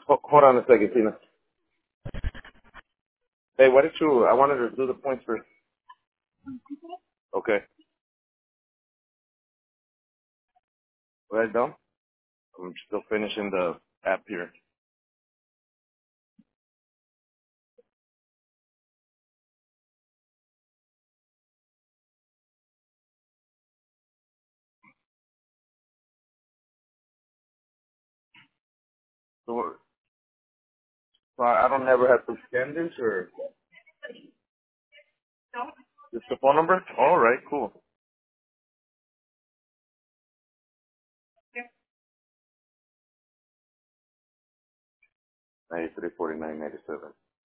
Hold on a second, Tina. Hey, why did you? I wanted to do the points first. Okay. Right down. I'm still finishing the app here. So I don't never have to scan this or just the phone number? All right, cool. 934997.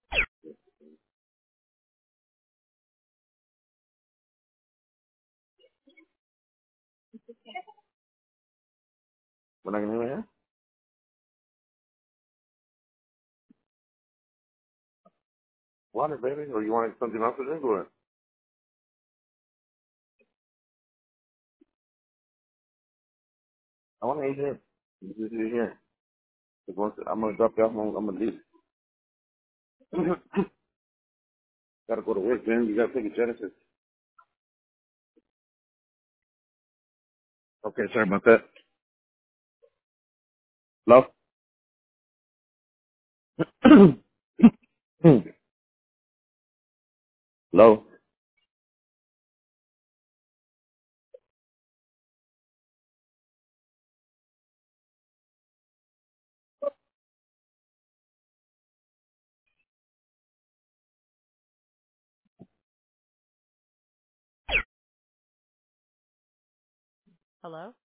When I can hear you? Water, baby. Or you want something else to drink or? I want to eat here. This is here. I'm gonna drop you off. I'm gonna leave. Gotta go to work, man. You gotta take a Genesis. Okay, sorry about that. Hello? Hello? Hello?